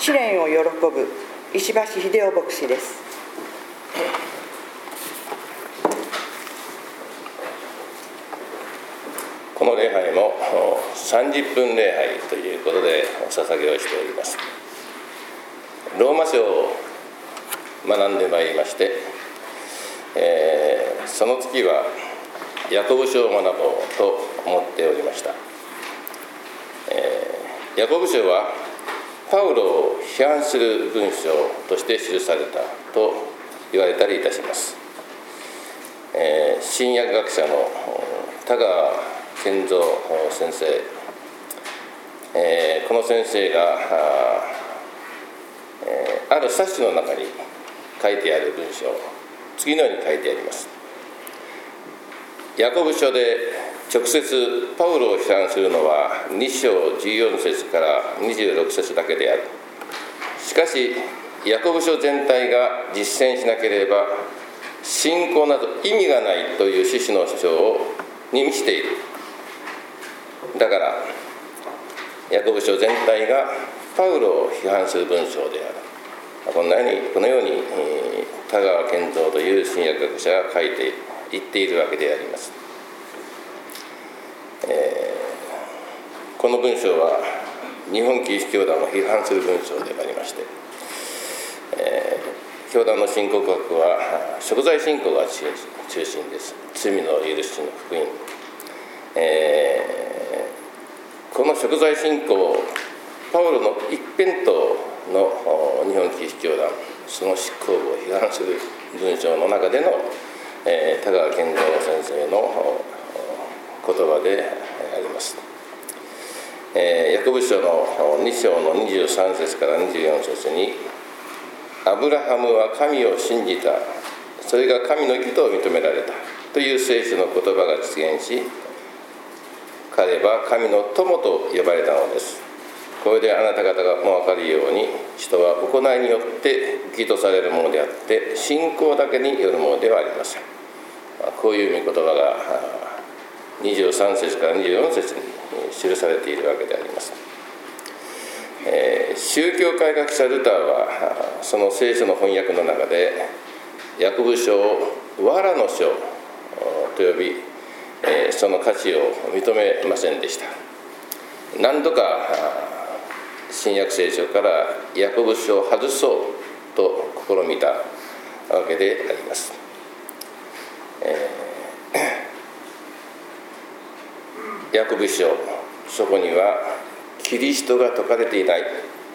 試練を喜ぶ石橋秀夫牧師です。 この礼拝も30分礼拝ということでお捧げをしております。ローマ書を学んでまいりまして、その次はヤコブ書を学ぼうと思っておりました。ヤコブ書はパウロを批判する文章として記されたと言われたりいたします。新約学者の田川健三先生、この先生がある冊子の中に書いてある文章、次のように書いてあります。ヤコブ書で直接パウロを批判するのは2章14節から26節だけである。しかしヤコブ書全体が実践しなければ信仰など意味がないという趣旨の主張に満ちている。だからヤコブ書全体がパウロを批判する文章である。このように田川健三という新約学者が言っているわけであります。この文章は日本キリスト教団を批判する文章でありまして、教団の信仰告白は贖罪信仰が中心です。罪の許しの福音、この贖罪信仰、パウロの一辺倒の日本キリスト教団、その執行部を批判する文章の中での田川健三先生の言葉であります。ヤコブ書の2章の23節から24節に、アブラハムは神を信じた、それが神の義と認められたという聖書の言葉が実現し、彼は神の友と呼ばれたのです。これであなた方がも分かるように、人は行いによって義とされるものであって、信仰だけによるものではありません。こういう御言葉が23節から24節に記されているわけであります。宗教改革者ルターはその聖書の翻訳の中でヤコブ書を藁の書と呼び、その価値を認めませんでした。何度か新約聖書からヤコブ書を外そうと試みたわけであります。ヤコブ書、そこにはキリストが説かれていない、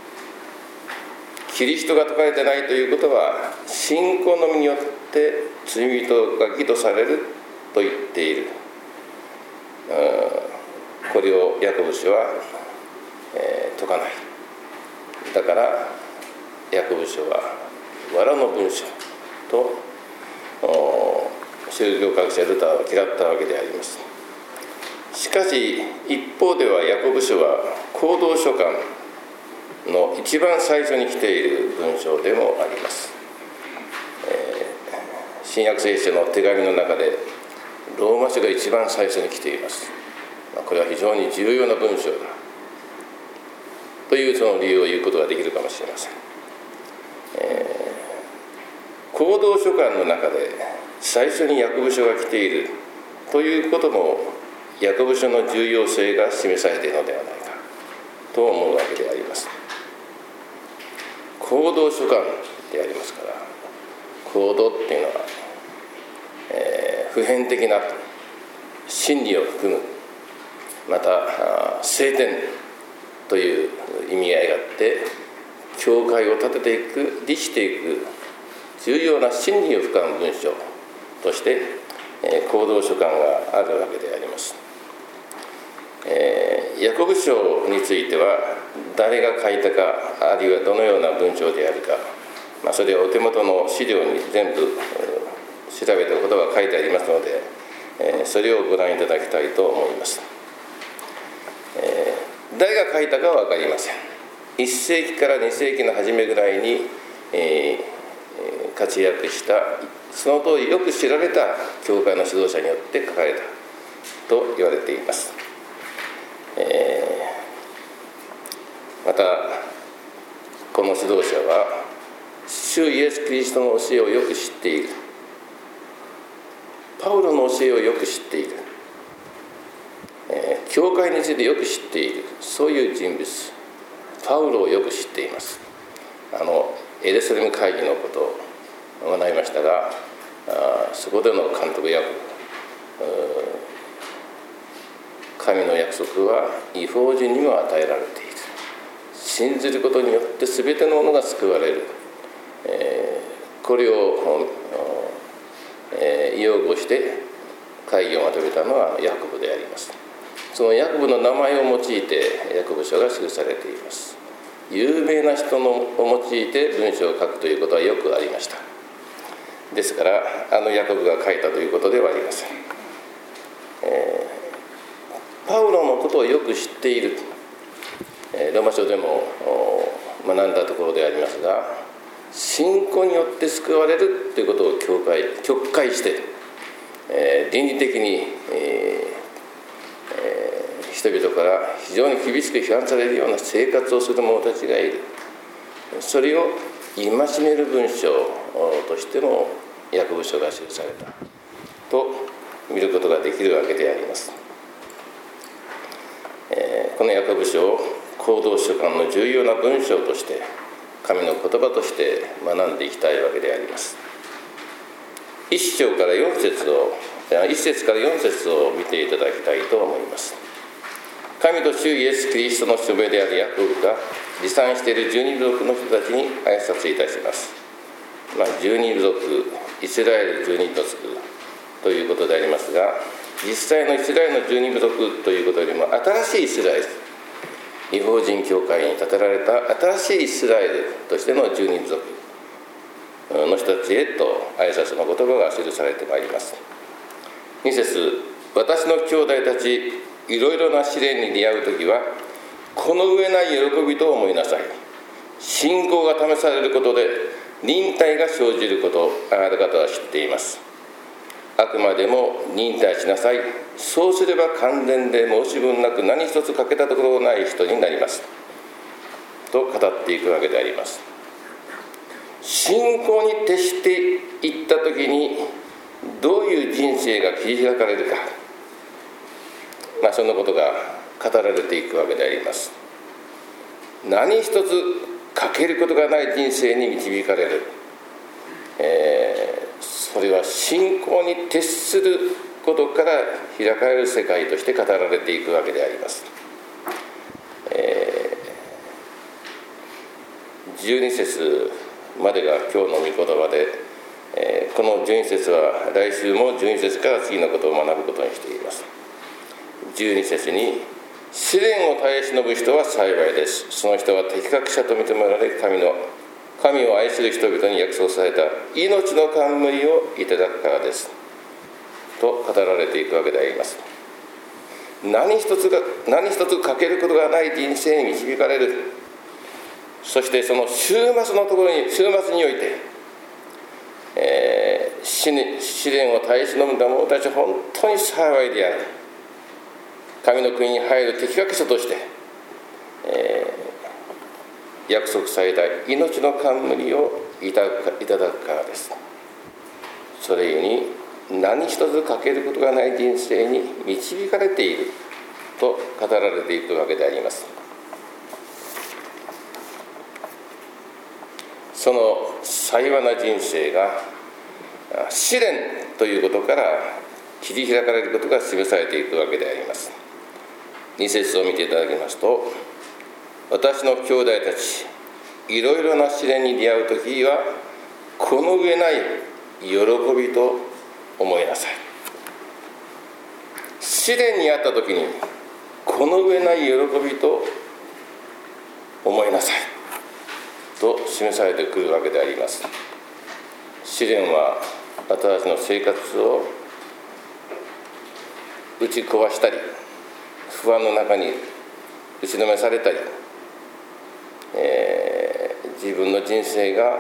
キリストが説かれていないということは信仰のみによって罪人が義とされると言っている。これをヤコブ書は、説かない。だからヤコブ書は藁の文章と宗教学者ルターは嫌ったわけであります。しかし一方ではヤコブ書は行動書簡の一番最初に来ている文章でもあります。新約聖書の手紙の中でローマ書が一番最初に来ています。これは非常に重要な文章だというその理由を言うことができるかもしれません。行動書簡の中で最初にヤコブ書が来ているということもヤコブ書の重要性が示されているのではないかと思うわけであります。行動書簡でありますから、行動っていうのは、普遍的な真理を含む、また聖典という意味合いがあって、教会を立てていく、律していく重要な真理を深む文章として、行動書簡があるわけであります。ヤコブ書については誰が書いたか、あるいはどのような文章であるか、それはお手元の資料に全部調べたことが書いてありますので、それをご覧いただきたいと思います。誰が書いたかは分かりません。1世紀から2世紀の初めぐらいに、活躍したその当時よく知られた教会の指導者によって書かれたと言われています。また導者は主イエス・キリストの教えをよく知っている。パウロの教えをよく知っている。教会についてよく知っている。そういう人物、パウロをよく知っています。エルサレム会議のことを学びましたが、そこでの監督役、神の約束は異邦人にも与えられている。信ずることによって全てのものが救われる。これを擁護して会議をまとめたのはヤコブであります。そのヤコブの名前を用いてヤコブ書が記されています。有名な人を用いて文章を書くということはよくありました。ですからヤコブが書いたということではありません。パウロのことをよく知っている、ローマ書でも学んだところでありますが、信仰によって救われるということを曲解して、倫理的に、人々から非常に厳しく批判されるような生活をする者たちがいる。それを戒める文章としてもヤコブ書が記されたと見ることができるわけであります。このヤコブ書を行動書簡の重要な文章として神の言葉として学んでいきたいわけであります。1節から4節を見ていただきたいと思います。神と主イエス・キリストの署名であるヤコブが持参している12部族の人たちに挨拶いたします。12部族、イスラエル12部族ということでありますが、実際のイスラエルの12部族ということよりも新しいイスラエル、異邦人教会に建てられた新しいイスラエルとしての12部族の人たちへと挨拶の言葉が記されてまいります。2節、私の兄弟たち、いろいろな試練に出会うときはこの上ない喜びと思いなさい。信仰が試されることで忍耐が生じること、あなた方は知っています。あくまでも忍耐しなさい。そうすれば完全で申し分なく何一つ欠けたところのない人になりますと語っていくわけであります。信仰に徹していったときにどういう人生が切り開かれるか、そのことが語られていくわけであります。何一つ欠けることがない人生に導かれる、それは信仰に徹することから開かれる世界として語られていくわけであります。12節までが今日の御言葉で、この12節は来週も12節から次のことを学ぶことにしています。12節に、試練を耐え忍ぶ人は幸いです。その人は適格者と認められ、神を愛する人々に約束された命の冠をいただくからですと語られていくわけであります。何一つ欠けることがない人生に導かれる。そしてその週末において、試練を耐え忍んだ者たちは本当に幸いである。神の国に入る適格者として、約束された命の冠をいただくからです。それゆに何一つ欠けることがない人生に導かれていると語られていくわけであります。その幸いな人生が試練ということから切り開かれることが示されていくわけであります。2節を見ていただきますと、私の兄弟たち、いろいろな試練に出会うときはこの上ない喜びと思いなさい。試練にあったときにこの上ない喜びと思いなさいと示されてくるわけであります。試練は私たちの生活を打ち壊したり、不安の中に打ちのめされたり、自分の人生が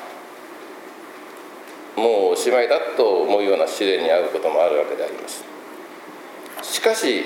もうおしまいだと思うような試練に遭うこともあるわけであります。しかし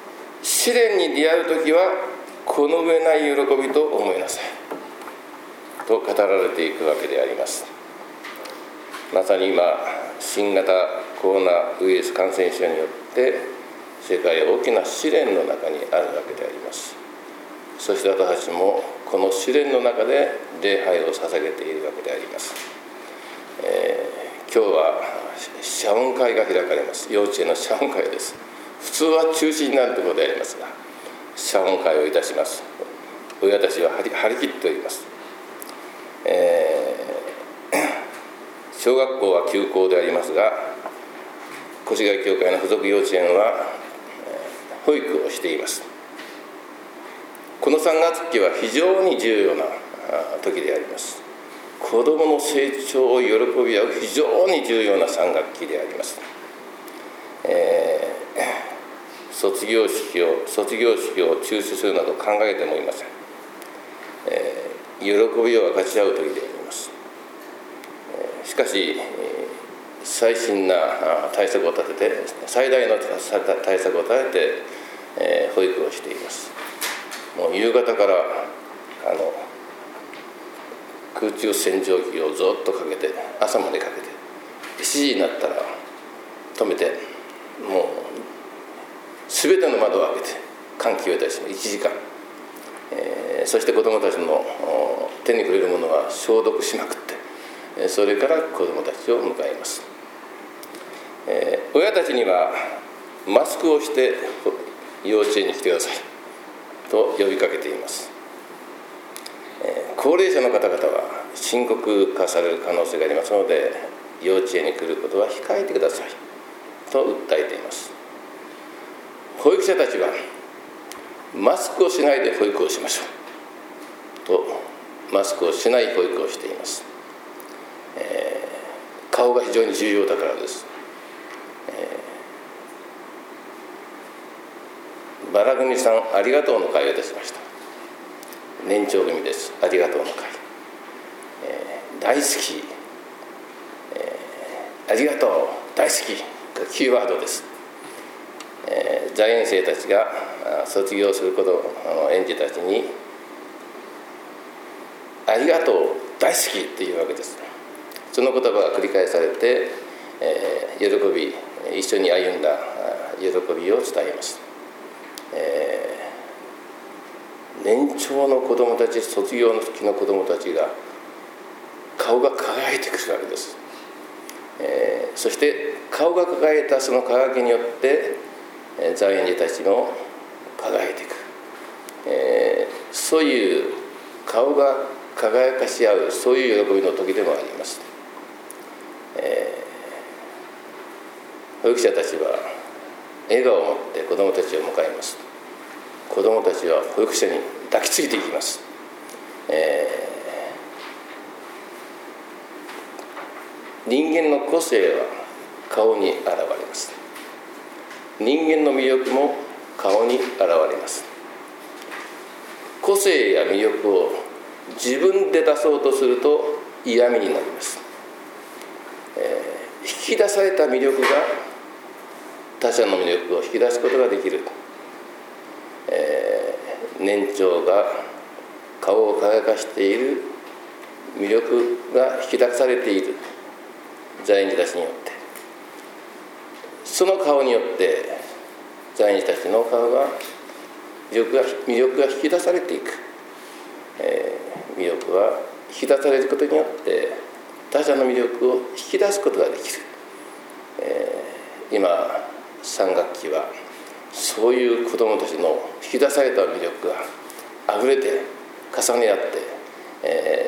試練に出会うときはこの上ない喜びと思いなさい。 と語られていくわけであります。まさに今、新型コロナウイルス感染症によって世界は大きな試練の中にあるわけであります。そして私たちもこの試練の中で礼拝を捧げているわけであります。今日は謝恩会が開かれます。幼稚園の謝恩会です。普通は中止になるところでありますが、謝恩会をいたします。親たちは張り切っております。小学校は休校でありますが、越谷教会の附属幼稚園は保育をしています。この3月期は非常に重要な時であります。子どもの成長を喜び合う非常に重要な3学期であります。卒業式を中止するなど考えてもいません。喜びを分かち合う時であります。しかし最新な対策を立てて、最大の対策を立てて保育をしています。もう夕方から空中洗浄機をずっとかけて、朝までかけて、7時になったら止めて、もう全ての窓を開けて換気をいたします。1時間、そして子どもたちの手に触れるものは消毒しまくって、それから子どもたちを迎えます。親たちにはマスクをして幼稚園に来てくださいと呼びかけています。高齢者の方々は深刻化される可能性がありますので、幼稚園に来ることは控えてくださいと訴えています。保育者たちはマスクをしないで保育をしましょうと、マスクをしない保育をしています。顔が非常に重要だからです。バラ組さん、ありがとうの会をいたしました。年長組です。ありがとうの会、大好き、ありがとう、大好きがキーワードです。在園生たちが卒業することを園児たちにありがとう、大好きというわけです。その言葉が繰り返されて、喜び、一緒に歩んだ喜びを伝えます。年長の子どもたち、卒業の時の子どもたちが顔が輝いてくるわけです。そして顔が輝いたその輝きによって在園児たちも輝いていく、そういう顔が輝かし合う、そういう喜びの時でもあります。保育者たちは笑顔を持って子どもたちを迎えます。子どもたちは保育者に抱きついていきます。人間の個性は顔に現れます。人間の魅力も顔に現れます。個性や魅力を自分で出そうとすると嫌味になります。引き出された魅力が他者の魅力を引き出すことができる。年長が顔を輝かしている魅力が引き出されている在園児たちによって、その顔によって在園児たちの顔が魅力が引き出されていく、魅力は引き出されることによって他者の魅力を引き出すことができる。今3学期はそういう子どもたちの引き出された魅力があふれて重ね合って、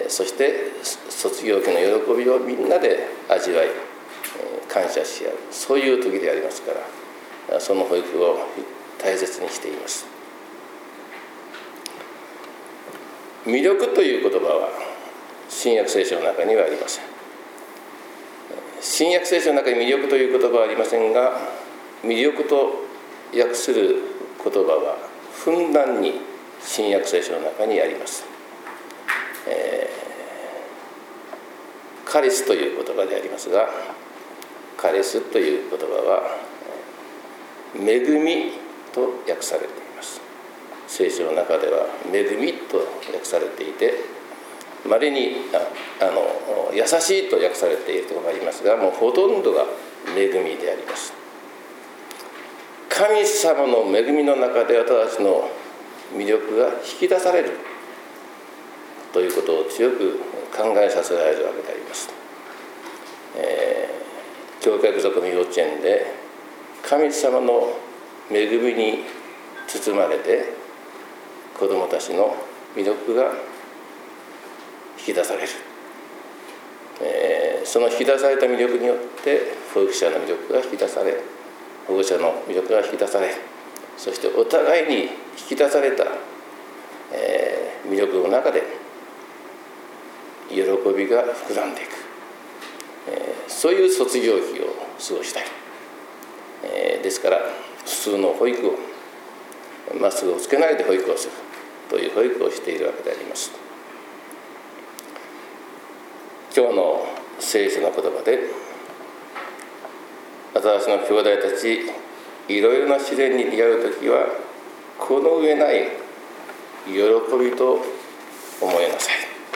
そして卒業期の喜びをみんなで味わい、感謝し合う、そういう時でありますから、その保育を大切にしています。魅力という言葉は新約聖書の中にはありません。新約聖書の中に魅力という言葉はありませんが、魅力と訳する言葉はふんだんに新約聖書の中にあります。カリスという言葉でありますが、カリスという言葉は恵みと訳されています。聖書の中では恵みと訳されていて、 まれに優しいと訳されているところがありますが、もうほとんどが恵みであります。神様の恵みの中で私たちの魅力が引き出されるということを強く考えさせられるわけであります。教会附属の幼稚園で神様の恵みに包まれて子どもたちの魅力が引き出される、その引き出された魅力によって保育者の魅力が引き出され、保護者の魅力が引き出され、そしてお互いに引き出された、魅力の中で喜びが膨らんでいく、そういう卒業期を過ごしたい、ですから普通の保育をマスクをつけないで保育をするという保育をしているわけであります。今日の聖書の言葉で、私の兄弟たち、いろいろな試練に出会うときはこの上ない喜びと思いなさい。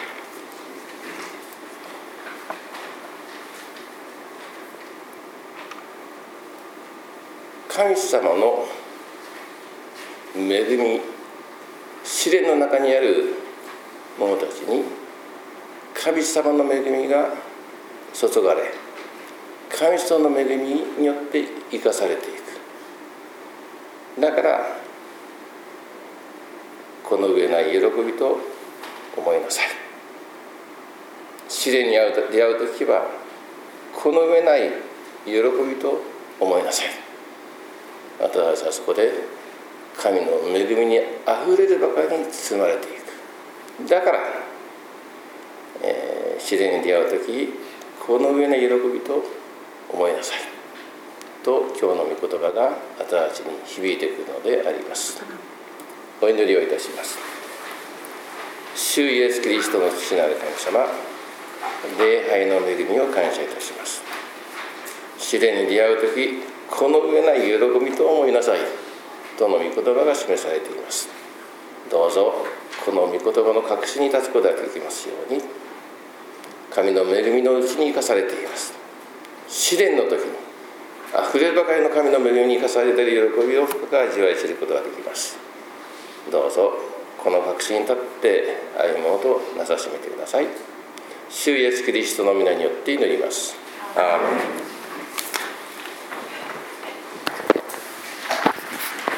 神様の恵み、試練の中にある者たちに神様の恵みが注がれ、神様の恵みによって生かされていく。だからこの上ない喜びと思いなさい。試練に出会うときはこの上ない喜びと思いなさい。私はそこで神の恵みにあふれるばかりに包まれていく。だから、試練に出会うときこの上の喜びと思いなさいと、今日の御言葉が私たちに響いてくるのであります。お祈りをいたします。主イエス・キリストの父なる神様、礼拝の恵みを感謝いたします。試練に出会うときこの上ない喜びと思いなさいとの御言葉が示されています。どうぞこの御言葉の確信に立つことができますように、神の恵みのうちに生かされています。試練の時にあふれるばかりの神の恵みに生かされている喜びを深く味わい知ることができます。どうぞこの確信に立って歩もうとなさしめてください。主イエスキリストの皆によって祈ります。アーメン。